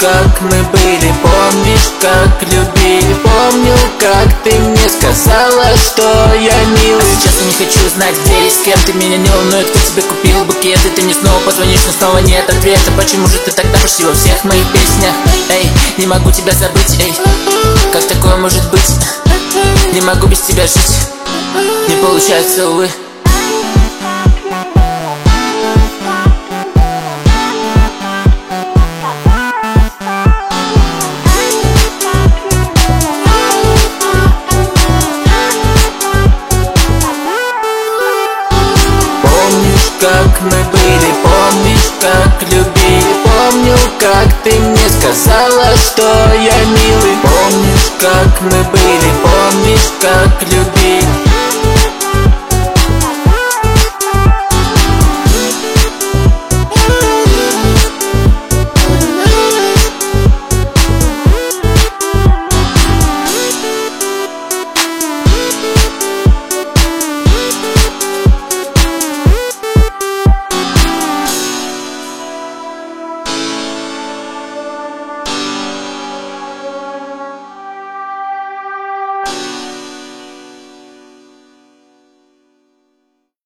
как мы были, помнишь, как любили. Помню, как ты мне сказала, что я милый. А сейчас я не хочу знать, где и с кем. Ты меня не волнует, кто тебе купил букет. И ты мне снова позвонишь, но снова нет ответа. Почему же ты тогда почти во всех моих песнях? Эй, не могу тебя забыть, эй, как такое может быть? Не могу без тебя жить, не получается, увы. Помнишь, как мы были, помнишь, как любили. Помню, как ты мне сказала, что я милый. Помнишь, как мы были, помнишь, как любили.